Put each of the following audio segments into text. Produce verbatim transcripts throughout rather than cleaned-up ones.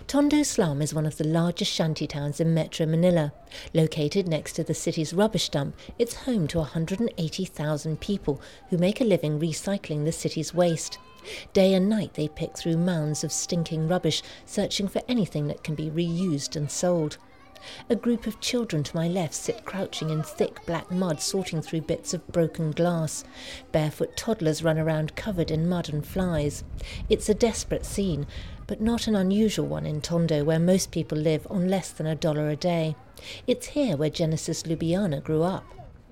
Tondo Slum is one of the largest shanty towns in Metro Manila. Located next to the city's rubbish dump, it's home to one hundred eighty thousand people who make a living recycling the city's waste. Day and night they pick through mounds of stinking rubbish, searching for anything that can be reused and sold. A group of children to my left sit crouching in thick black mud, sorting through bits of broken glass. Barefoot toddlers run around covered in mud and flies. It's a desperate scene, but not an unusual one in Tondo, where most people live on less than a dollar a day. It's here where Genesis Lubiana grew up.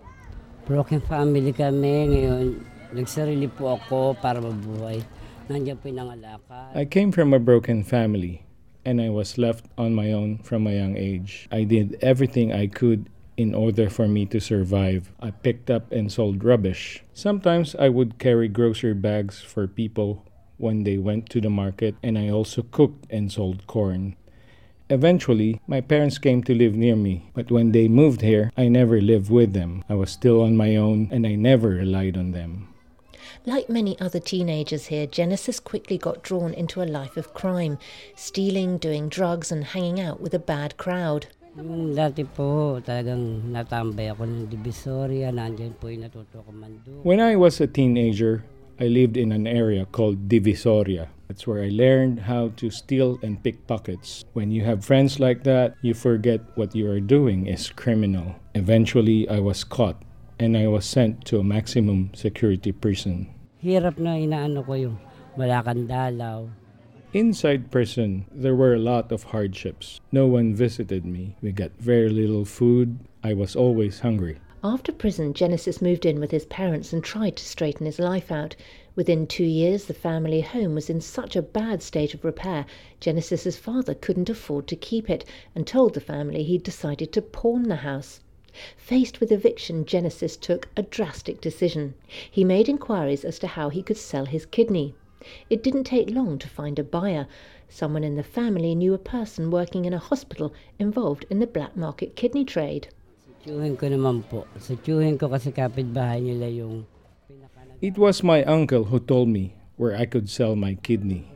Broken family kami ngayon. Nagsarili po ako para mabuhay. Nandiyan po yung nangalakad. I came from a broken family, and I was left on my own from a young age. I did everything I could in order for me to survive. I picked up and sold rubbish. Sometimes I would carry grocery bags for people when they went to the market, and I also cooked and sold corn. Eventually, my parents came to live near me, but when they moved here, I never lived with them. I was still on my own, and I never relied on them. Like many other teenagers here, Genesis quickly got drawn into a life of crime, stealing, doing drugs and hanging out with a bad crowd. Yung dati po, talagang natambay ako ng Divisoria, nandiyan po yung natuto ko mandu. When I was a teenager, I lived in an area called Divisoria. That's where I learned how to steal and pickpockets. When you have friends like that, you forget what you are doing is criminal. Eventually, I was caught, and I was sent to a maximum security prison. Hirap na inaano ko yung wala kang dalaw. Inside prison, there were a lot of hardships. No one visited me. We got very little food. I was always hungry. After prison, Genesis moved in with his parents and tried to straighten his life out. Within two years, the family home was in such a bad state of repair, Genesis's father couldn't afford to keep it and told the family he'd decided to pawn the house. Faced with eviction, Genesis took a drastic decision. He made inquiries as to how he could sell his kidney. It didn't take long to find a buyer. Someone in the family knew a person working in a hospital involved in the black market kidney trade. Sa ko naman po. Sa ko kasi kapitbahay nila yung... It was my uncle who told me where I could sell my kidney.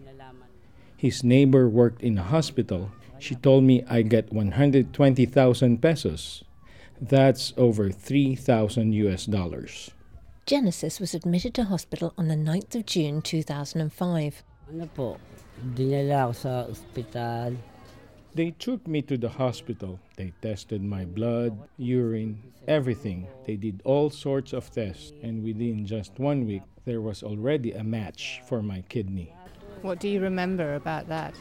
His neighbor worked in a hospital. She told me I get one hundred twenty thousand pesos. That's over three thousand U S dollars. Genesis was admitted to hospital on the ninth of June two thousand five. Ano po, dinala ako sa ospital. They took me to the hospital. They tested my blood, urine, everything. They did all sorts of tests, and within just one week, there was already a match for my kidney. What do you remember about that?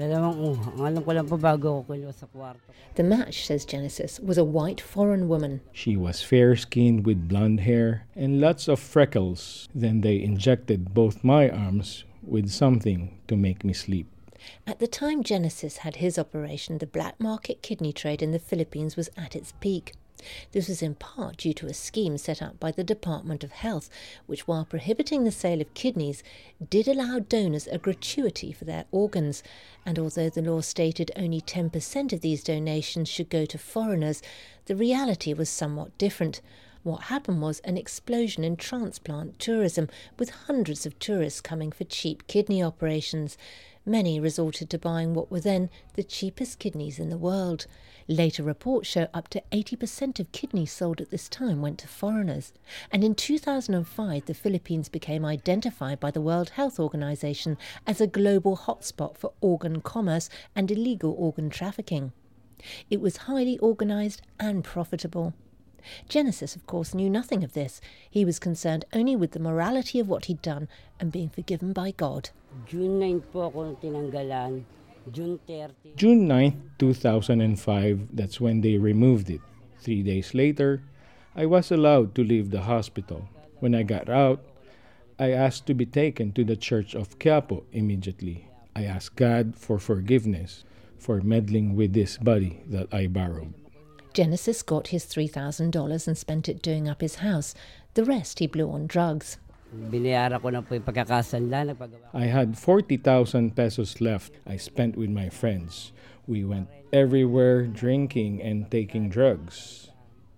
Alam ko lang po bago ako sa kwarto. The match, says Genesis, was a white foreign woman. She was fair-skinned with blonde hair and lots of freckles. Then they injected both my arms with something to make me sleep. At the time Genesis had his operation, the black market kidney trade in the Philippines was at its peak. This was in part due to a scheme set up by the Department of Health, which, while prohibiting the sale of kidneys, did allow donors a gratuity for their organs. And although the law stated only ten percent of these donations should go to foreigners, the reality was somewhat different. What happened was an explosion in transplant tourism, with hundreds of tourists coming for cheap kidney operations. Many resorted to buying what were then the cheapest kidneys in the world. Later reports show up to eighty percent of kidneys sold at this time went to foreigners. And in two thousand five, the Philippines became identified by the World Health Organization as a global hotspot for organ commerce and illegal organ trafficking. It was highly organized and profitable. Genesis, of course, knew nothing of this. He was concerned only with the morality of what he'd done and being forgiven by God. June ninth po ako tinanggalan. June thirtieth. June ninth, two thousand five, that's when they removed it. Three days later, I was allowed to leave the hospital. When I got out, I asked to be taken to the Church of Quiapo immediately. I asked God for forgiveness for meddling with this body that I borrowed. Genesis got his three thousand dollars and spent it doing up his house. The rest he blew on drugs. Binayara ko na po yung pagkakasanla. I had forty thousand pesos left I spent with my friends. We went everywhere drinking and taking drugs.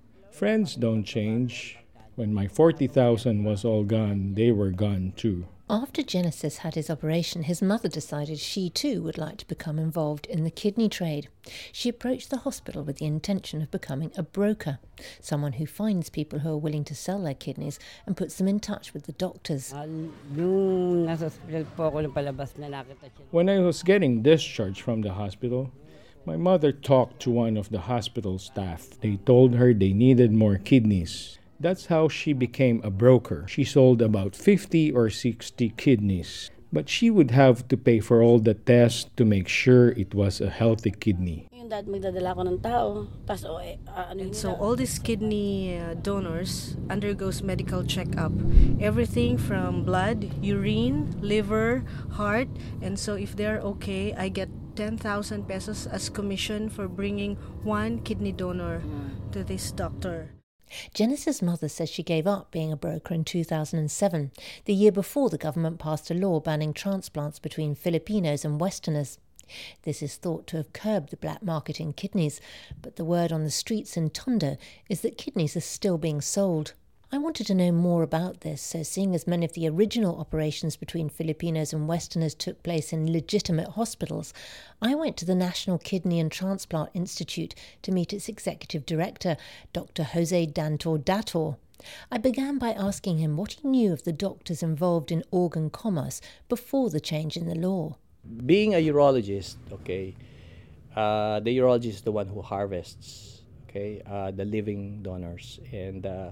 Friends don't change. When my forty thousand was all gone, they were gone too. After Genesis had his operation, his mother decided she too would like to become involved in the kidney trade. She approached the hospital with the intention of becoming a broker, someone who finds people who are willing to sell their kidneys and puts them in touch with the doctors. Ah, Nung nasa hospital po ako nung palabas na nakita siya. When I was getting discharged from the hospital, my mother talked to one of the hospital staff. They told her they needed more kidneys. That's how she became a broker. She sold about fifty or sixty kidneys, but she would have to pay for all the tests to make sure it was a healthy kidney. Yung dati magdadala ko ng tao, tas oh, eh, ah, ano yun So nila? all these kidney uh, donors undergoes medical checkup, everything from blood, urine, liver, heart, and so if they're okay, I get ten thousand pesos as commission for bringing one kidney donor to this doctor. Genesis' mother says she gave up being a broker in two thousand seven, the year before the government passed a law banning transplants between Filipinos and Westerners. This is thought to have curbed the black market in kidneys, but the word on the streets in Tondo is that kidneys are still being sold. I wanted to know more about this, so seeing as many of the original operations between Filipinos and Westerners took place in legitimate hospitals, I went to the National Kidney and Transplant Institute to meet its executive director, Doctor Jose Dantor Dator. I began by asking him what he knew of the doctors involved in organ commerce before the change in the law. Being a urologist, okay, uh, the urologist is the one who harvests, okay, uh, the living donors, and uh,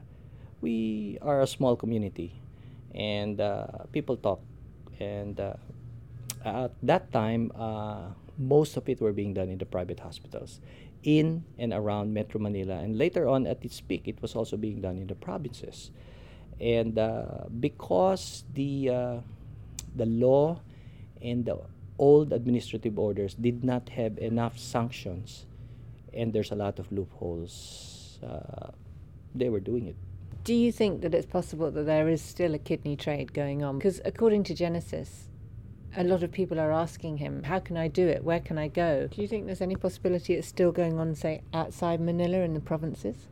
we are a small community, and uh, people talk, and uh, at that time, uh, most of it were being done in the private hospitals, in and around Metro Manila, and later on at its peak, it was also being done in the provinces, and uh, because the uh, the law and the old administrative orders did not have enough sanctions, and there's a lot of loopholes, uh, they were doing it. Do you think that it's possible that there is still a kidney trade going on? Because according to Genesis, a lot of people are asking him, how can I do it? Where can I go? Do you think there's any possibility it's still going on, say, outside Manila in the provinces?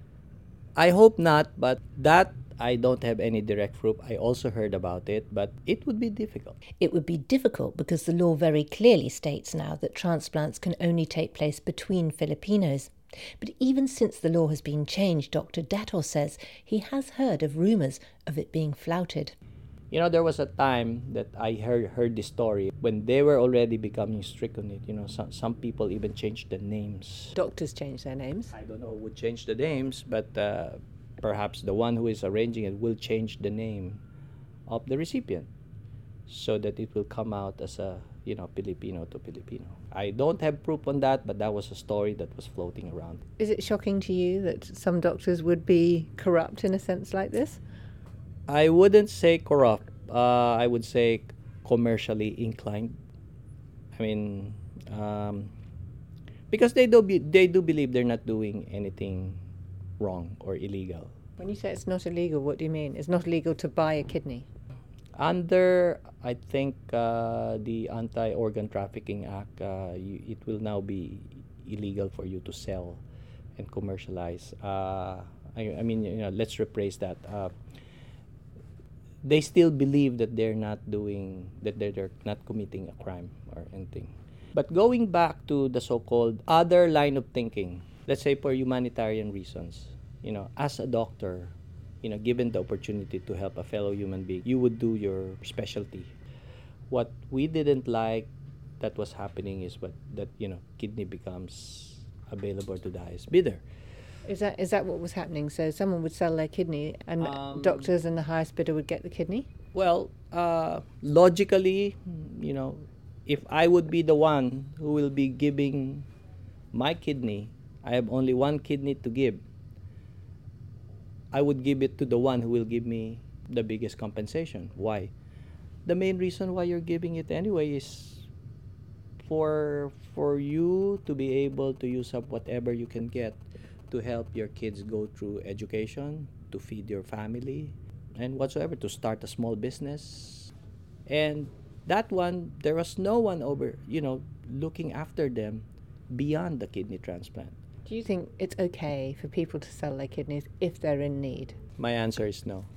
I hope not, but that I don't have any direct proof. I also heard about it, but it would be difficult. It would be difficult because the law very clearly states now that transplants can only take place between Filipinos. But even since the law has been changed, Doctor Dator says he has heard of rumours of it being flouted. You know, there was a time that I heard heard this story when they were already becoming strict on it. You know, some some people even changed the names. Doctors change their names. I don't know who would change the names, but uh, perhaps the one who is arranging it will change the name of the recipient so that it will come out as a, you know, Filipino to Filipino. I don't have proof on that, but that was a story that was floating around. Is it shocking to you that some doctors would be corrupt in a sense like this? I wouldn't say corrupt. Uh, I would say commercially inclined. I mean, um, because they do be, they do believe they're not doing anything wrong or illegal. When you say it's not illegal, what do you mean? It's not illegal to buy a kidney? Under, I think, uh, the Anti-Organ Trafficking Act, uh, you, it will now be illegal for you to sell and commercialize. Uh, I, I mean, you know, let's rephrase that. Uh, they still believe that they're not doing, that they're, they're not committing a crime or anything. But going back to the so-called other line of thinking, let's say for humanitarian reasons, you know, as a doctor, you know, given the opportunity to help a fellow human being, you would do your specialty. What we didn't like that was happening is what that, you know, kidney becomes available to the highest bidder. Is that is that what was happening? So someone would sell their kidney and Um, doctors and the highest bidder would get the kidney? Well, uh, logically, you know, if I would be the one who will be giving my kidney, I have only one kidney to give, I would give it to the one who will give me the biggest compensation. Why? The main reason why you're giving it anyway is for for you to be able to use up whatever you can get to help your kids go through education, to feed your family, and whatsoever, to start a small business. And that one, there was no one over, you know, looking after them beyond the kidney transplant. Do you think it's okay for people to sell their kidneys if they're in need? My answer is no.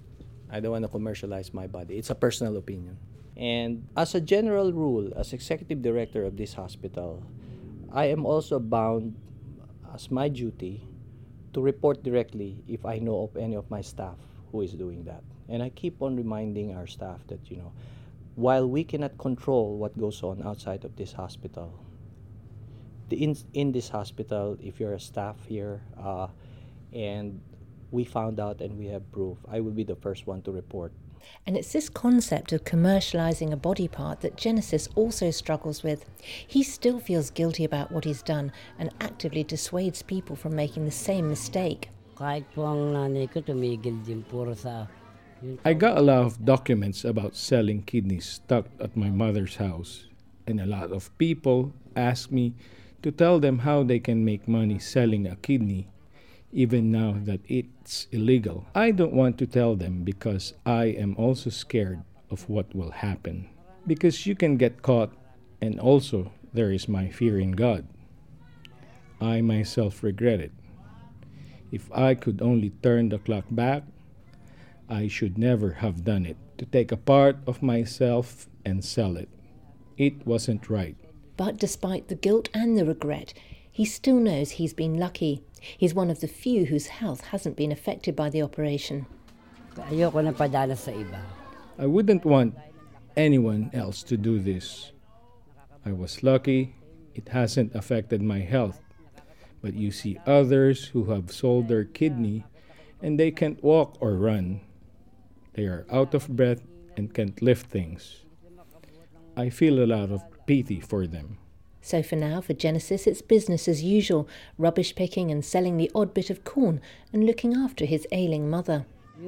I don't want to commercialize my body. It's a personal opinion. And as a general rule, as executive director of this hospital, I am also bound as my duty to report directly if I know of any of my staff who is doing that. And I keep on reminding our staff that, you know, while we cannot control what goes on outside of this hospital, the in, in this hospital, if you're a staff here uh, and we found out and we have proof, I will be the first one to report. And it's this concept of commercialising a body part that Genesis also struggles with. He still feels guilty about what he's done and actively dissuades people from making the same mistake. Kahit po ang nanay ko tumigil din puro sa... I got a lot of documents about selling kidneys stuck at my mother's house, and a lot of people ask me to tell them how they can make money selling a kidney, even now that it's illegal. I don't want to tell them because I am also scared of what will happen. Because you can get caught, and also there is my fear in God. I myself regret it. If I could only turn the clock back, I should never have done it. To take a part of myself and sell it. It wasn't right. But despite the guilt and the regret, he still knows he's been lucky. He's one of the few whose health hasn't been affected by the operation. Ayoko na padala sa iba. I wouldn't want anyone else to do this. I was lucky it hasn't affected my health. But you see others who have sold their kidney and they can't walk or run. They are out of breath and can't lift things. I feel a lot of pity for them. So for now, for Genesis, it's business as usual, rubbish picking and selling the odd bit of corn and looking after his ailing mother.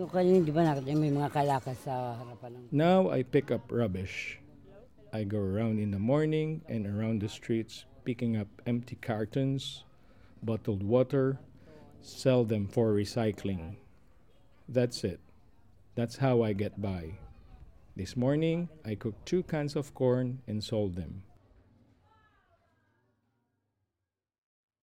Now I pick up rubbish. I go around in the morning and around the streets picking up empty cartons, bottled water, sell them for recycling. That's it. That's how I get by. This morning, I cooked two cans of corn and sold them.